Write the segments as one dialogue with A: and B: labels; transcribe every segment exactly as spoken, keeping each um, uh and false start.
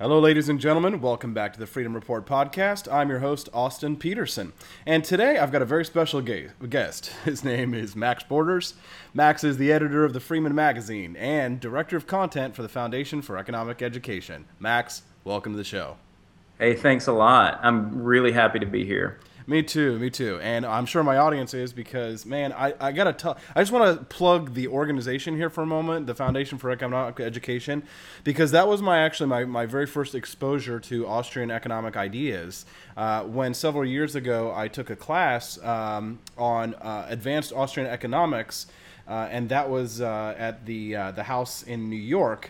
A: Hello, ladies and gentlemen. Welcome back to the Freedom Report podcast. I'm your host, Austin Peterson. And today I've got a very special ga- guest. His name is Max Borders. Max is the editor of the Freeman Magazine and director of content for the Foundation for Economic Education. Max, welcome to the show.
B: Hey, thanks a lot. I'm really happy to be here.
A: Me too, me too. And I'm sure my audience is because, man, I, I got to tell, I just want to plug the organization here for a moment, the Foundation for Economic Education, because that was my, actually, my, my very first exposure to Austrian economic ideas. Uh, when several years ago, I took a class um, on uh, advanced Austrian economics, uh, and that was uh, at the, uh, the house in New York.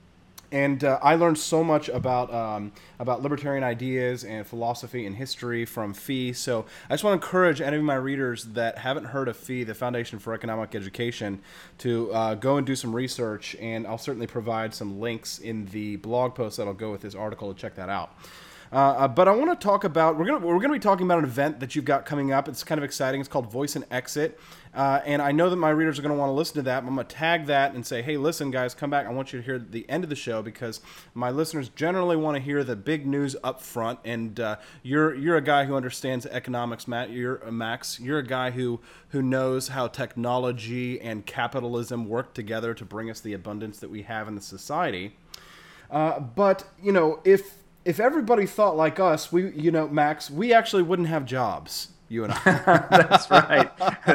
A: And uh, I learned so much about um, about libertarian ideas and philosophy and history from F E E. So I just want to encourage any of my readers that haven't heard of F E E, the Foundation for Economic Education, to uh, go and do some research. And I'll certainly provide some links in the blog post that'll go with this article to check that out. Uh, uh, but I want to talk about, we're going to we're going to be talking about an event that you've got coming up. It's kind of exciting. It's called Voice and Exit. Uh, and I know that my readers are going to want to listen to that. I'm going to tag that and say, hey, listen, guys, come back. I want you to hear the end of the show because my listeners generally want to hear the big news up front. And uh, you're you're a guy who understands economics, Matt. You're uh, Max. You're a guy who who knows how technology and capitalism work together to bring us the abundance that we have in the society. Uh, but, you know, if if everybody thought like us, we, you know, Max, we actually wouldn't have jobs. You and I.
B: That's right.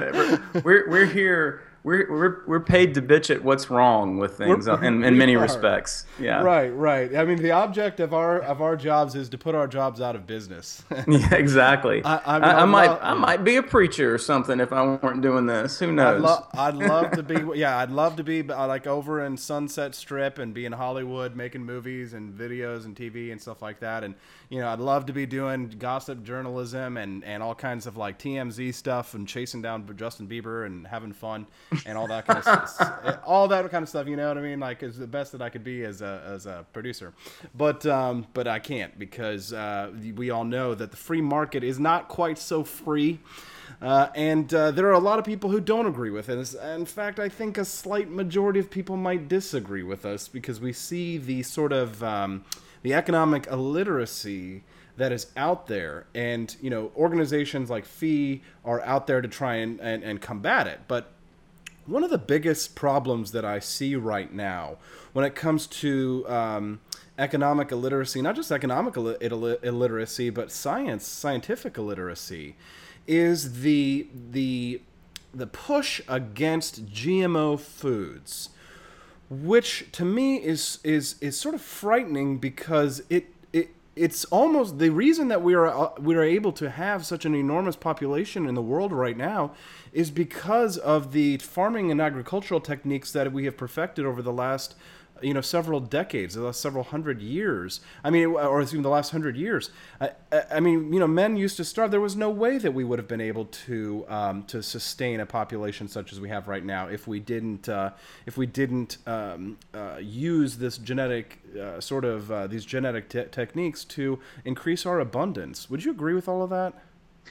B: we're we're here. We're we're we're paid to bitch at what's wrong with things we're, in, in many are. respects. Yeah.
A: Right. Right. I mean, the object of our of our jobs is to put our jobs out of business.
B: Yeah. Exactly. I, I, mean, I, I might lo- I might be a preacher or something if I weren't doing this. Who knows?
A: I'd, lo- I'd love to be. Yeah. I'd love to be like over in Sunset Strip and be in Hollywood making movies and videos and T V and stuff like that. And you know, I'd love to be doing gossip journalism and and all kinds of like T M Z stuff and chasing down Justin Bieber and having fun. And all that kind of stuff, all that kind of stuff, you know what I mean? Like, is the best that I could be as a as a producer, but um, but I can't because uh, we all know that the free market is not quite so free, uh, and uh, there are a lot of people who don't agree with it. In fact, I think a slight majority of people might disagree with us because we see the sort of um, the economic illiteracy that is out there, and you know, organizations like F E E are out there to try and, and, and combat it, but one of the biggest problems that I see right now when it comes to um, economic illiteracy, not just economic Ill- Ill- illiteracy, but science, scientific illiteracy, is the the the push against G M O foods, which to me is is is sort of frightening because it it it's almost the reason that we are uh, we are able to have such an enormous population in the world right now is because of the farming and agricultural techniques that we have perfected over the last, you know, several decades, the last several hundred years. I mean, or even the last hundred years. I, I mean, you know, men used to starve. There was no way that we would have been able to um, to sustain a population such as we have right now if we didn't uh, if we didn't um, uh, use this genetic uh, sort of uh, these genetic te- techniques to increase our abundance. Would you agree with all of that?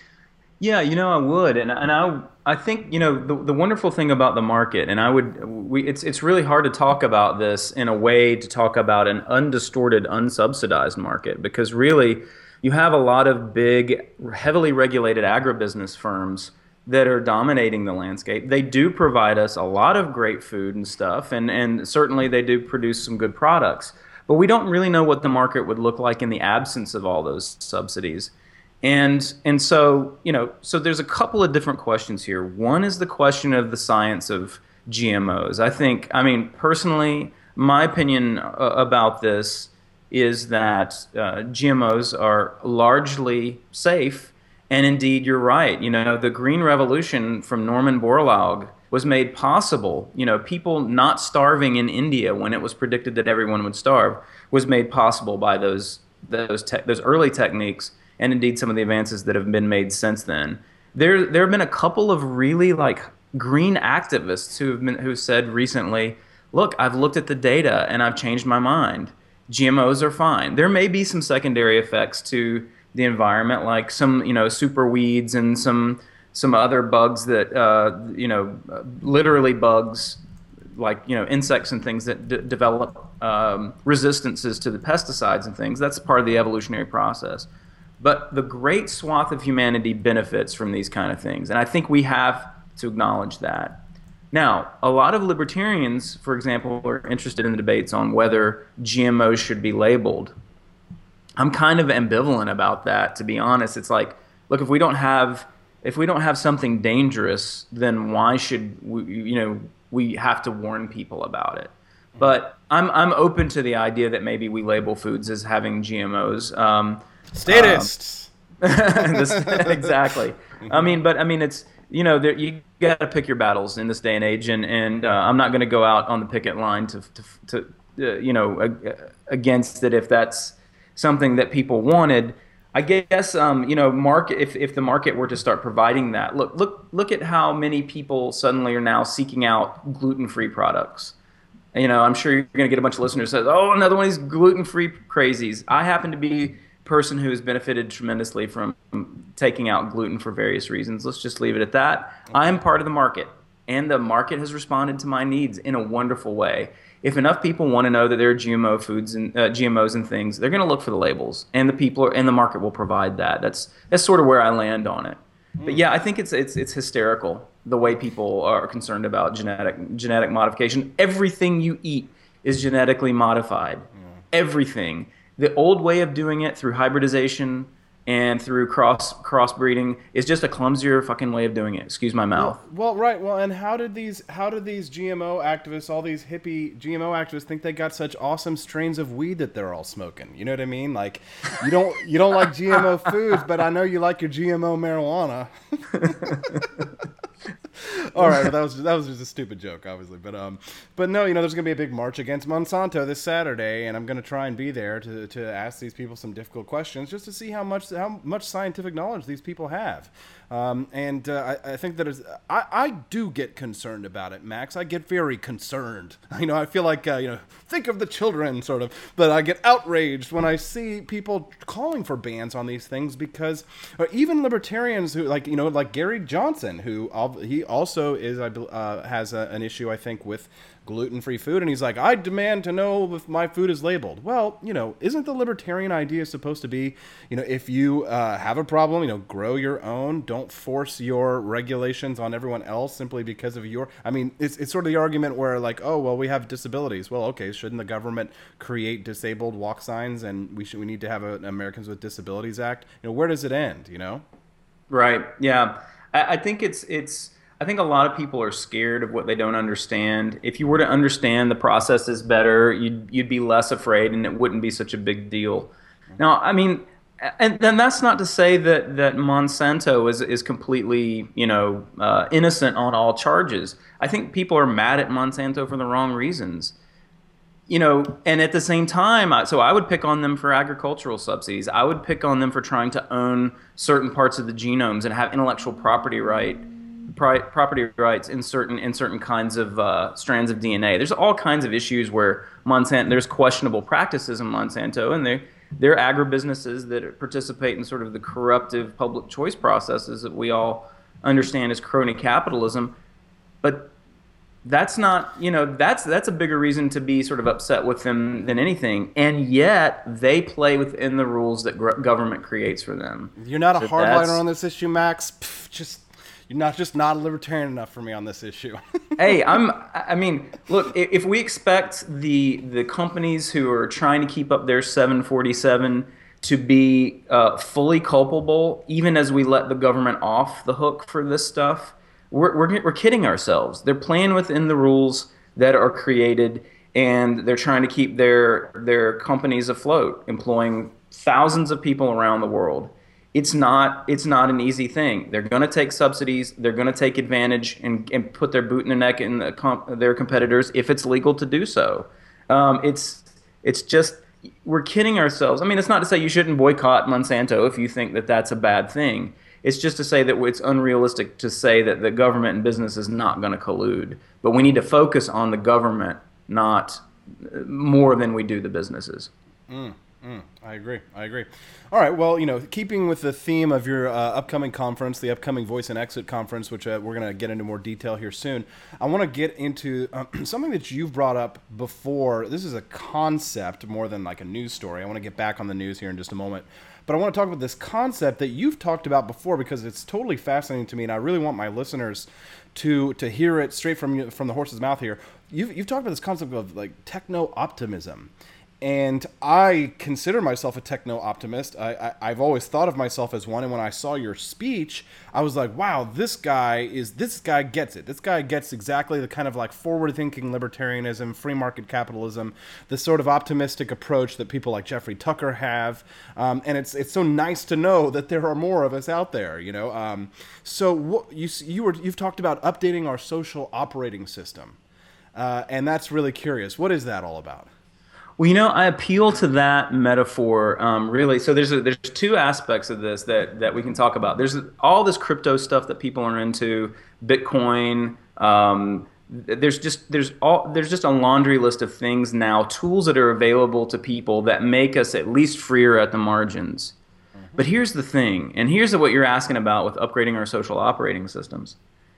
B: Yeah, you know, I would, and and I I think you know the the wonderful thing about the market, and I would we it's it's really hard to talk about this in a way to talk about an undistorted, unsubsidized market because really you have a lot of big, heavily regulated agribusiness firms that are dominating the landscape. They do provide us a lot of great food and stuff, and and certainly they do produce some good products, but we don't really know what the market would look like in the absence of all those subsidies. And and so, you know, so there's a couple of different questions here. One is the question of the science of G M Os. I think, I mean, personally, my opinion uh, about this is that uh, G M Os are largely safe. And indeed, you're right. You know, the Green Revolution from Norman Borlaug was made possible. You know, people not starving in India when it was predicted that everyone would starve was made possible by those those te- those early techniques. And indeed some of the advances that have been made since then. There there have been a couple of really like green activists who have been who said recently, look, I've looked at the data and I've changed my mind. G M Os are fine. There may be some secondary effects to the environment, like some, you know, super weeds and some some other bugs that uh, you know, literally bugs like you know insects and things that d- develop um, resistances to the pesticides and things. That's part of the evolutionary process. But the great swath of humanity benefits from these kind of things, and I think we have to acknowledge that. Now, a lot of libertarians, for example, are interested in the debates on whether G M Os should be labeled. I'm kind of ambivalent about that, to be honest. It's like, look, if we don't have if we don't have something dangerous, then why should we, you know, we have to warn people about it? But I'm I'm open to the idea that maybe we label foods as having G M Os. Um,
A: Statists.
B: Um, this, exactly. I mean, but I mean, it's you know, there, you got to pick your battles in this day and age, and and uh, I'm not going to go out on the picket line to to, to uh, you know uh, against it if that's something that people wanted. I guess um, you know, market if, if the market were to start providing that. Look look look at how many people suddenly are now seeking out gluten-free products. You know, I'm sure you're going to get a bunch of listeners that says, "Oh, another one of these gluten-free crazies." I happen to be a person who has benefited tremendously from taking out gluten for various reasons. Let's just leave it at that. Okay. I'm part of the market, and the market has responded to my needs in a wonderful way. If enough people want to know that there are G M O foods and uh, G M Os and things, they're going to look for the labels, and the people are, and the market will provide that. That's that's sort of where I land on it. Mm. But yeah, I think it's it's it's hysterical the way people are concerned about genetic genetic modification. Everything you eat is genetically modified. Mm. Everything. The old way of doing it through hybridization and through cross crossbreeding is just a clumsier fucking way of doing it. Excuse my mouth.
A: Well, well, right. Well, and how did these how did these G M O activists, all these hippie G M O activists, think they got such awesome strains of weed that they're all smoking? You know what I mean? Like, you don't you don't like G M O foods, but I know you like your G M O marijuana. All right, well, that was that was just a stupid joke, obviously, but um, but no, you know, there's gonna be a big march against Monsanto this Saturday, and I'm gonna try and be there to to ask these people some difficult questions, just to see how much how much scientific knowledge these people have. Um, and uh, I, I think that is, I, I do get concerned about it, Max. I get very concerned. You know, I feel like, uh, you know, think of the children, sort of. But I get outraged when I see people calling for bans on these things because, or even libertarians who, like, you know, like Gary Johnson, who he also is, uh, has a, an issue, I think, with gluten-free food, and he's like, I demand to know if my food is labeled. Well, you know, isn't the libertarian idea supposed to be, you know, if you uh, have a problem, you know, grow your own, don't force your regulations on everyone else simply because of your, I mean, it's it's sort of the argument where like, oh, well, we have disabilities. Well, okay, shouldn't the government create disabled walk signs, and we should we need to have an Americans with Disabilities Act? You know, where does it end, you know?
B: Right, yeah. I, I think it's it's I think a lot of people are scared of what they don't understand. If you were to understand the processes better, you'd you'd be less afraid, and it wouldn't be such a big deal. Now, I mean, and then that's not to say that that Monsanto is is completely, you know, uh, innocent on all charges. I think people are mad at Monsanto for the wrong reasons. You know, and at the same time, so I would pick on them for agricultural subsidies. I would pick on them for trying to own certain parts of the genomes and have intellectual property right. property rights in certain in certain kinds of uh, strands of D N A. There's all kinds of issues where Monsanto, there's questionable practices in Monsanto, and they they're agribusinesses that participate in sort of the corruptive public choice processes that we all understand as crony capitalism. But that's not, you know, that's that's a bigger reason to be sort of upset with them than anything. And yet they play within the rules that gr- government creates for them.
A: You're not a
B: so
A: hardliner on this issue, Max. Pff, just. You're not just not a libertarian enough for me on this issue.
B: Hey, I'm. I mean, look. If we expect the the companies who are trying to keep up their seven forty-seven to be uh, fully culpable, even as we let the government off the hook for this stuff, we're we're we're kidding ourselves. They're playing within the rules that are created, and they're trying to keep their their companies afloat, employing thousands of people around the world. It's not it's not an easy thing. They're going to take subsidies. They're going to take advantage and, and put their boot in the neck in the comp, their competitors if it's legal to do so. Um, it's it's just, we're kidding ourselves. I mean, it's not to say you shouldn't boycott Monsanto if you think that that's a bad thing. It's just to say that it's unrealistic to say that the government and business is not going to collude. But we need to focus on the government, not more than we do the businesses.
A: Mm. Mm, I agree. I agree. All right. Well, you know, keeping with the theme of your uh, upcoming conference, the upcoming Voice and Exit conference, which uh, we're going to get into more detail here soon, I want to get into uh, something that you've brought up before. This is a concept more than like a news story. I want to get back on the news here in just a moment. But I want to talk about this concept that you've talked about before because it's totally fascinating to me, and I really want my listeners to to hear it straight from from the horse's mouth here. You've, you've talked about this concept of like techno-optimism. And I consider myself a techno-optimist. I, I, I've always thought of myself as one. And when I saw your speech, I was like, wow, this guy is this guy gets it. This guy gets exactly the kind of like forward-thinking libertarianism, free market capitalism, the sort of optimistic approach that people like Jeffrey Tucker have. Um, and it's it's so nice to know that there are more of us out there, you know. Um, so what, you you were you've talked about updating our social operating system, uh, and that's really curious. What is that all about?
B: Well, you know, I appeal to that metaphor um, really. So there's a, there's two aspects of this that that we can talk about. There's all this crypto stuff that people are into, Bitcoin. Um, there's just there's all there's just a laundry list of things now, tools that are available to people that make us at least freer at the margins. Mm-hmm. But here's the thing, and here's what you're asking about with upgrading our social operating systems.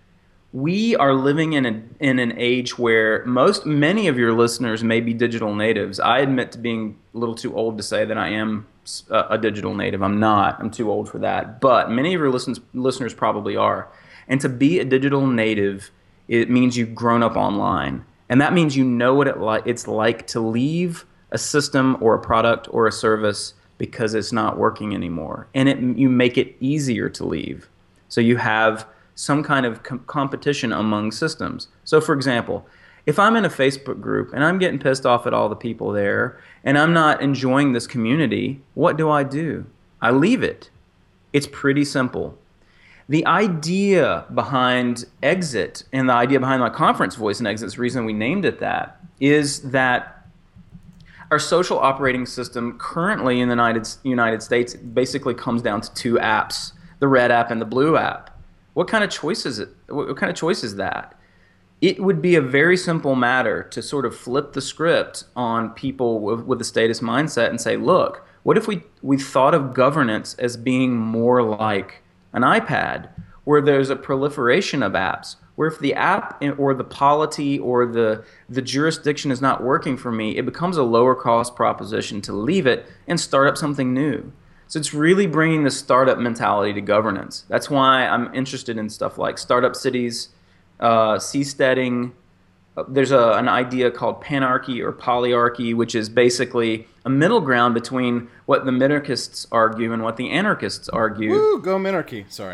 B: We are living in a in an age where most many of your listeners may be digital natives. I admit to being a little too old to say that I am a, a digital native. I'm not. I'm too old for that. But many of your listens, listeners probably are. And to be a digital native, it means you've grown up online, and that means you know what it li- it's like to leave a system or a product or a service because it's not working anymore, and it you make it easier to leave. So you have some kind of com- competition among systems. So for example, if I'm in a Facebook group and I'm getting pissed off at all the people there and I'm not enjoying this community, what do I do? I leave it. It's pretty simple. The idea behind Exit and the idea behind my conference, Voice and Exit, the reason we named it that, is that our social operating system currently in the United, United States basically comes down to two apps, the red app and the blue app. What kind of choice is it? What kind of choice is that? It would be a very simple matter to sort of flip the script on people with, with a status mindset and say, look, what if we, we thought of governance as being more like an iPad, where there's a proliferation of apps, where if the app or the polity or the, the jurisdiction is not working for me, it becomes a lower cost proposition to leave it and start up something new. So it's really bringing the startup mentality to governance. That's why I'm interested in stuff like startup cities, uh, seasteading. There's a, an idea called panarchy or polyarchy, which is basically a middle ground between what the minarchists argue and what the anarchists argue.
A: Woo, go minarchy. Sorry.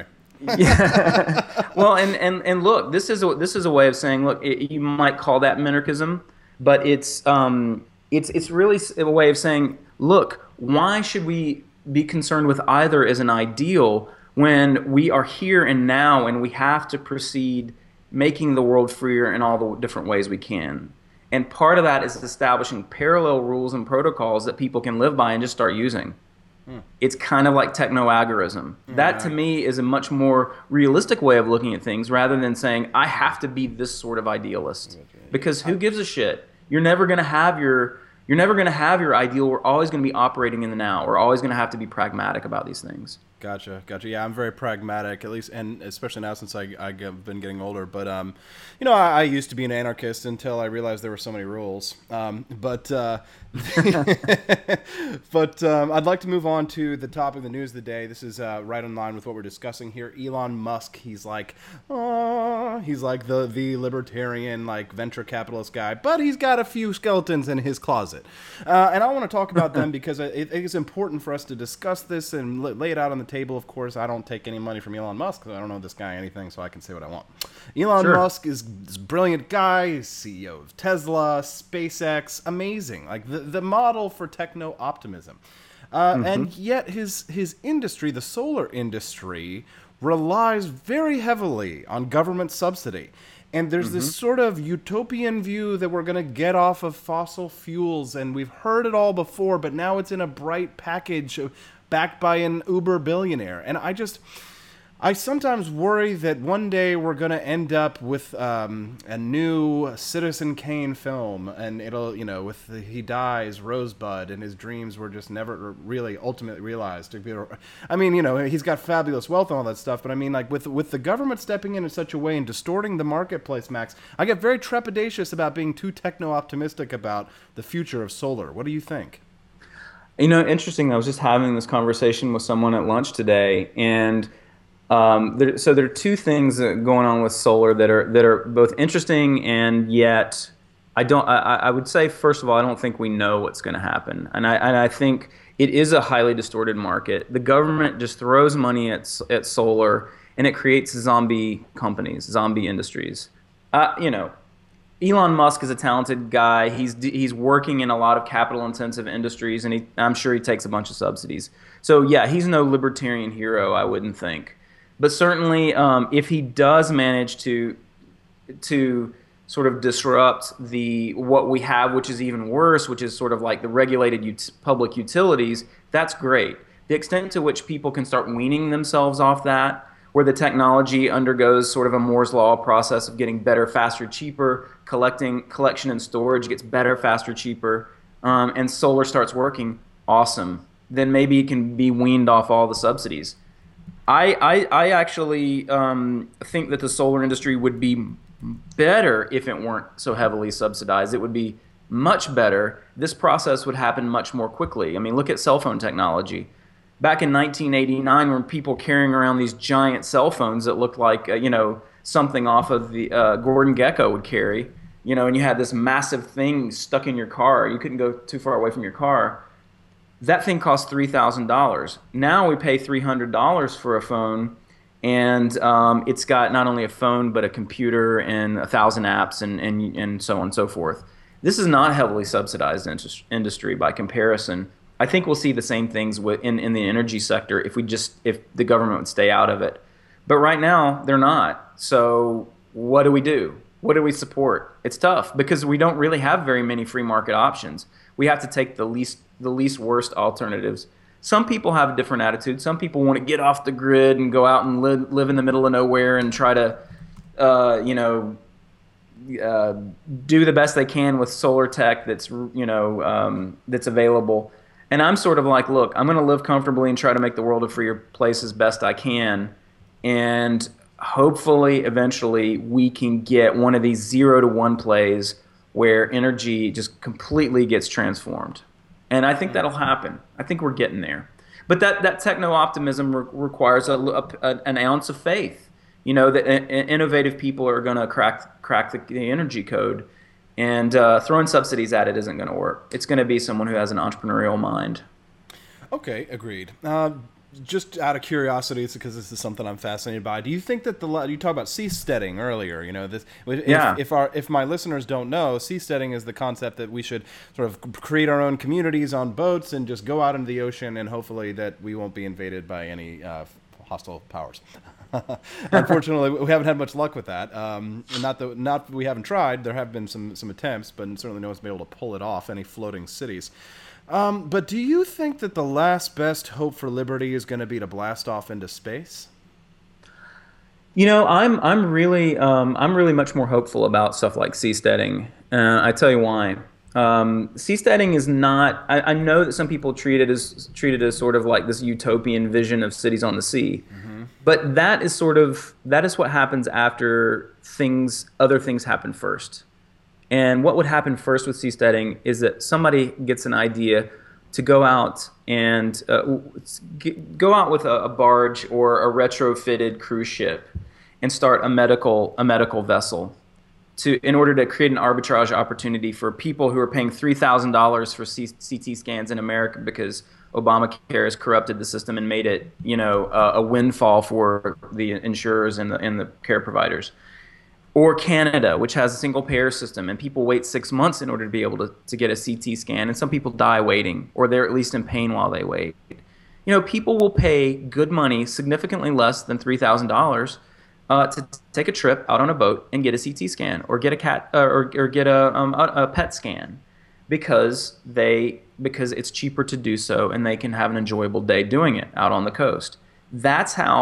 B: Yeah. Well, and, and, and look, this is a, this is a way of saying, look, it, you might call that minarchism, but it's um, it's it's really a way of saying, look, why should we be concerned with either as an ideal when we are here and now and we have to proceed making the world freer in all the different ways we can. And part of that is establishing parallel rules and protocols that people can live by and just start using. Hmm. It's kind of like techno-agorism. Mm, that to me is a much more realistic way of looking at things rather than saying, I have to be this sort of idealist. Because who gives a shit? You're never going to have your You're never going to have your ideal. We're always going to be operating in the now. We're always going to have to be pragmatic about these things.
A: Gotcha, gotcha. Yeah, I'm very pragmatic, at least, and especially now since I, I've been getting older. But, um, you know, I, I used to be an anarchist until I realized there were so many rules. Um, but uh, but um, I'd like to move on to the topic of the news of the day. This is uh, right in line with what we're discussing here. Elon Musk, he's like, oh, he's like the, the libertarian, like venture capitalist guy, but he's got a few skeletons in his closet. Uh, and I want to talk about them because I think it's important for us to discuss this and lay it out on the table. Of course, I don't take any money from Elon Musk because I don't know this guy anything, so I can say what I want. Elon sure. Musk is this brilliant guy. He's C E O of Tesla, SpaceX, amazing. Like the, the model for techno-optimism. Uh, mm-hmm. And yet his his industry, the solar industry, relies very heavily on government subsidy. And there's mm-hmm. this sort of utopian view that we're going to get off of fossil fuels, and we've heard it all before, but now it's in a bright package backed by an uber billionaire. And I just, I sometimes worry that one day we're going to end up with um, a new Citizen Kane film, and it'll, you know, with the, he dies, Rosebud, and his dreams were just never really ultimately realized. I mean, you know, he's got fabulous wealth and all that stuff, but I mean, like with with the government stepping in in such a way and distorting the marketplace, Max, I get very trepidatious about being too techno-optimistic about the future of solar. What do you think?
B: You know, interesting. I was just having this conversation with someone at lunch today, and Um, there, so there are two things uh, going on with solar that are that are both interesting, and yet I don't. I, I would say, first of all, I don't think we know what's going to happen, and I and I think it is a highly distorted market. The government just throws money at at solar, and it creates zombie companies, zombie industries. Uh, you know, Elon Musk is a talented guy. He's he's working in a lot of capital-intensive industries, and he, I'm sure he takes a bunch of subsidies. So yeah, he's no libertarian hero, I wouldn't think. But certainly, um, if he does manage to to sort of disrupt the what we have, which is even worse, which is sort of like the regulated ut- public utilities, that's great. The extent to which people can start weaning themselves off that, where the technology undergoes sort of a Moore's law process of getting better, faster, cheaper, collecting collection and storage gets better, faster, cheaper, um, and solar starts working, awesome. Then maybe it can be weaned off all the subsidies. I, I, I actually um, think that the solar industry would be better if it weren't so heavily subsidized. It would be much better. This process would happen much more quickly. I mean, look at cell phone technology. Back in nineteen eighty-nine, when people carrying around these giant cell phones that looked like, uh, you know, something off of the uh, Gordon Gekko would carry, you know, and you had this massive thing stuck in your car. You couldn't go too far away from your car. That thing cost three thousand dollars. Now we pay three hundred dollars for a phone, and um, it's got not only a phone but a computer and a thousand apps and, and, and so on and so forth. This is not a heavily subsidized industry by comparison. I think we'll see the same things in, in the energy sector if we just if the government would stay out of it. But right now, they're not. So what do we do? What do we support? It's tough because we don't really have very many free market options. We have to take the least the least worst alternatives. Some people have a different attitude. Some people want to get off the grid and go out and live, live in the middle of nowhere and try to, uh, you know, uh, do the best they can with solar tech that's, you know, um, that's available. And I'm sort of like, look, I'm going to live comfortably and try to make the world a freer place as best I can. And hopefully, eventually, we can get one of these zero to one plays where energy just completely gets transformed. And I think that'll happen. I think we're getting there. But that, that techno-optimism re- requires a, a, an ounce of faith. You know, that innovative people are going to crack crack the, the energy code. And uh, throwing subsidies at it isn't going to work. It's going to be someone who has an entrepreneurial mind.
A: Okay, agreed. Uh, just out of curiosity, it's because this is something I'm fascinated by. Do you think that the you talked about seasteading earlier? You know, this if,
B: yeah.
A: if our if my listeners don't know, seasteading is the concept that we should sort of create our own communities on boats and just go out into the ocean, and hopefully that we won't be invaded by any uh, hostile powers. Unfortunately, we haven't had much luck with that. Um, not that not we haven't tried. There have been some some attempts, but certainly no one's been able to pull it off. Any floating cities. Um, but do you think that the last best hope for liberty is going to be to blast off into space?
B: You know, I'm I'm really um, I'm really much more hopeful about stuff like seasteading. Uh, I tell you why. Um, seasteading is not. I, I know that some people treat it as treat it as sort of like this utopian vision of cities on the sea, mm-hmm. but that is sort of that is what happens after things other things happen first. And what would happen first with seasteading is that somebody gets an idea to go out and uh, go out with a, a barge or a retrofitted cruise ship and start a medical a medical vessel to in order to create an arbitrage opportunity for people who are paying three thousand dollars for C- CT scans in America because Obamacare has corrupted the system and made it, you know, uh, a windfall for the insurers and the and the care providers. Or Canada, which has a single-payer system, and people wait six months in order to be able to, to get a C T scan, and some people die waiting, or they're at least in pain while they wait. You know, people will pay good money, significantly less than three thousand dollars, uh, to take a trip out on a boat and get a C T scan, or get a cat, uh, or or get a, um, a a pet scan, because they because it's cheaper to do so, and they can have an enjoyable day doing it out on the coast. That's how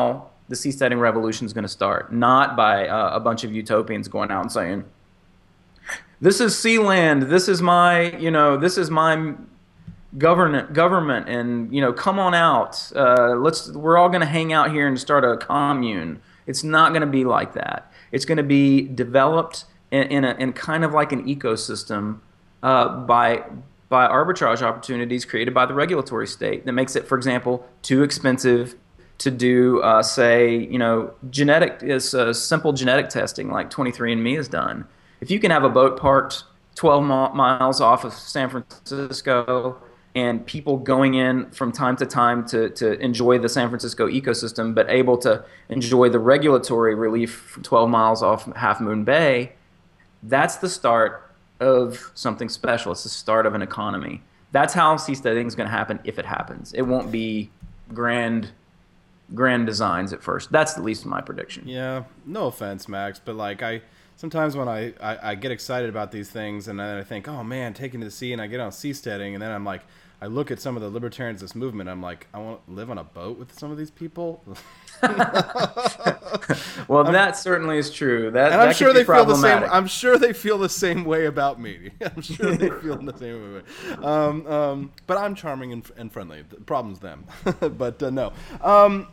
B: the seasteading revolution is going to start, not by uh, a bunch of utopians going out and saying, "This is Sealand. This is my, you know, this is my government, government, and you know, come on out. Uh, let's. We're all going to hang out here and start a commune." It's not going to be like that. It's going to be developed in, in, a, in kind of like an ecosystem uh, by by arbitrage opportunities created by the regulatory state that makes it, for example, too expensive to do, uh, say, you know, genetic is uh, simple genetic testing like twenty-three and me has done. If you can have a boat parked twelve miles off of San Francisco and people going in from time to time to, to enjoy the San Francisco ecosystem, but able to enjoy the regulatory relief from twelve miles off Half Moon Bay, that's the start of something special. It's the start of an economy. That's how seasteading is going to happen if it happens. It won't be grand grand designs at first. That's at least my prediction.
A: Yeah, no offense, Max, but like I sometimes when I, I, I get excited about these things and then I think, oh man, taking to the sea, and I get on seasteading, and then I'm like, I look at some of the libertarians of this movement, I'm like, I want to live on a boat with some of these people.
B: Well, I'm, that certainly is true. That,
A: and I'm
B: that
A: sure they feel the same.
B: problematic.
A: I'm sure they feel the same way about me. I'm sure they feel the same way. Um, um, but I'm charming and, and friendly. The problem's them. But uh, no. Um,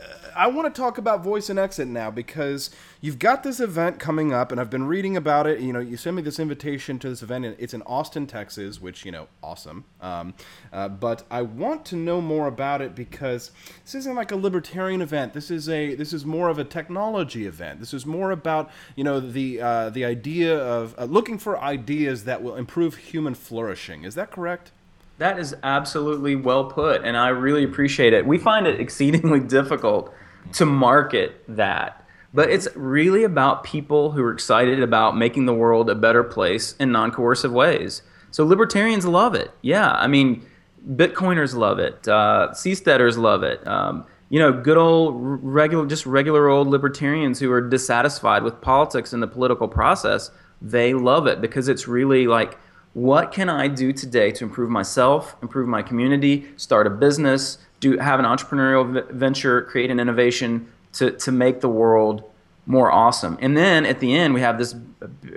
A: I want to talk about Voice and Exit now because you've got this event coming up, and I've been reading about it. You know, you sent me this invitation to this event, and it's in Austin, Texas, which, you know, awesome. Um, uh, but I want to know more about it because this isn't like a libertarian event. This is a this is more of a technology event. This is more about, you know, the uh, the idea of uh, looking for ideas that will improve human flourishing. Is that correct?
B: That is absolutely well put, and I really appreciate it. We find it exceedingly difficult to market that, but it's really about people who are excited about making the world a better place in non-coercive ways. So libertarians love it. Yeah, I mean, Bitcoiners love it. Uh, seasteaders love it. Um, you know, good old regular, just regular old libertarians who are dissatisfied with politics and the political process, they love it because it's really like, what can I do today to improve myself, improve my community, start a business, do have an entrepreneurial v- venture, create an innovation to, to make the world more awesome. And then at the end, we have this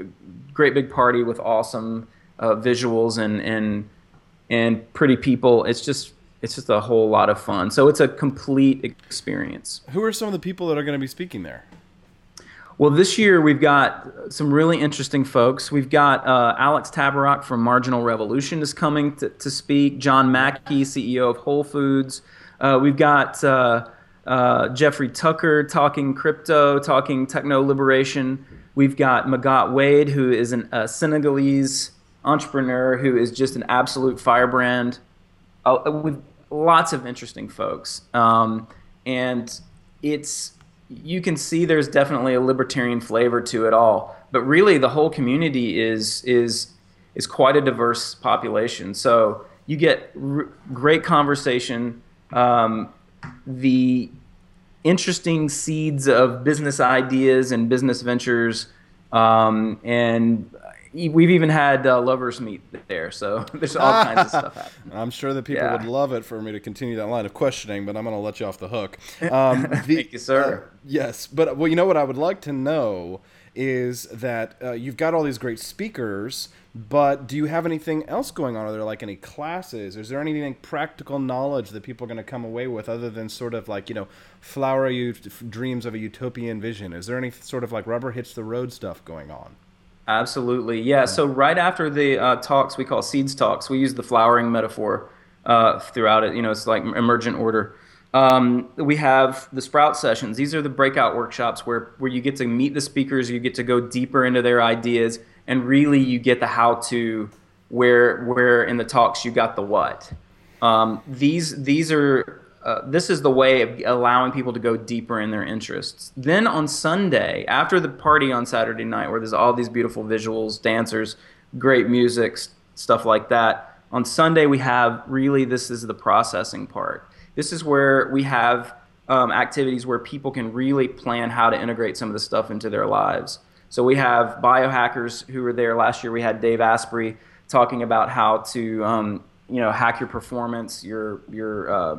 B: great big party with awesome uh, visuals and, and and pretty people. It's just it's just a whole lot of fun. So it's a complete experience.
A: Who are some of the people that are going to be speaking there?
B: Well, this year we've got some really interesting folks. We've got uh, Alex Tabarrok from Marginal Revolution is coming to, to speak. John Mackey, C E O of Whole Foods. Uh, we've got uh, uh, Jeffrey Tucker talking crypto, talking techno liberation. We've got Magat Wade, who is an, a Senegalese entrepreneur who is just an absolute firebrand. Uh, with lots of interesting folks, um, and it's. You can see there's definitely a libertarian flavor to it all, but really the whole community is is is quite a diverse population. So you get r- great conversation, um, the interesting seeds of business ideas and business ventures, um, and we've even had uh, lovers meet there. So there's all kinds of stuff happening.
A: I'm sure that people
B: Yeah.
A: would love it for me to continue that line of questioning, but I'm going to let you off the hook. Um, the,
B: Thank you, sir.
A: Uh, yes, but well, you know what I would like to know is that uh, you've got all these great speakers, but do you have anything else going on? Are there like any classes? Is there anything practical knowledge that people are going to come away with other than sort of like, you know, flowery dreams of a utopian vision? Is there any sort of like rubber hits the road stuff going on?
B: Absolutely. Yeah. So right after the uh, talks, we call seeds talks. We use the flowering metaphor uh, throughout it. You know, it's like emergent order. Um, we have the sprout sessions. These are the breakout workshops where, where you get to meet the speakers, you get to go deeper into their ideas, and really you get the how-to where where in the talks you got the what. Um, these these are uh, this is the way of allowing people to go deeper in their interests. Then on Sunday, after the party on Saturday night, where there's all these beautiful visuals, dancers, great music, stuff like that, on Sunday we have really this is the processing part. This is where we have um, activities where people can really plan how to integrate some of the stuff into their lives. So we have biohackers who were there last year. We had Dave Asprey talking about how to um, you know hack your performance, your your uh,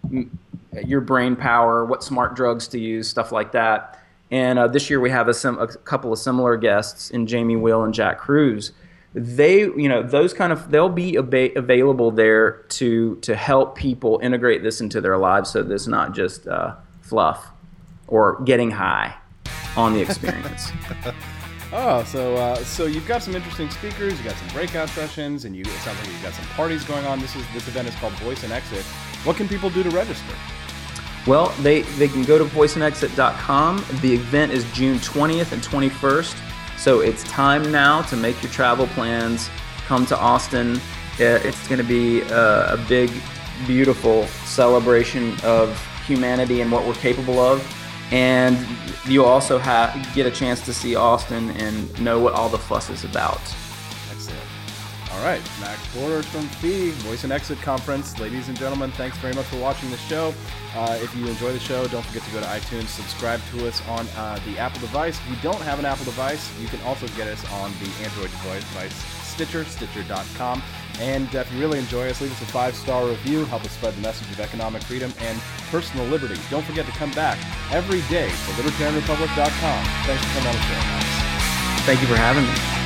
B: your brain power, what smart drugs to use, stuff like that. And uh, this year we have a, sim- a couple of similar guests in Jamie Wheal and Jack Cruz. They, you know, those kind of, they'll be ab- available there to to help people integrate this into their lives, so this is not just uh, fluff or getting high on the experience.
A: Oh, so uh, so you've got some interesting speakers, you got some breakout sessions, and you it sounds like you've got some parties going on. This is this event is called Voice and Exit. What can people do to register?
B: Well, they, they can go to voice and exit dot com. The event is June twentieth and twenty-first, so it's time now to make your travel plans. Come to Austin. It's going to be a, a big, beautiful celebration of humanity and what we're capable of. And you'll also have, get a chance to see Austin and know what all the fuss is about.
A: Excellent. All right, Max Borders from F E E, Voice and Exit Conference. Ladies and gentlemen, thanks very much for watching the show. Uh, if you enjoy the show, don't forget to go to iTunes, subscribe to us on uh, the Apple device. If you don't have an Apple device, you can also get us on the Android device, Stitcher, Stitcher dot com. And uh, if you really enjoy us, leave us a five-star review. Help us spread the message of economic freedom and personal liberty. Don't forget to come back every day to libertarian republic dot com. Thanks for coming on the show, Max.
B: Thank you for having me.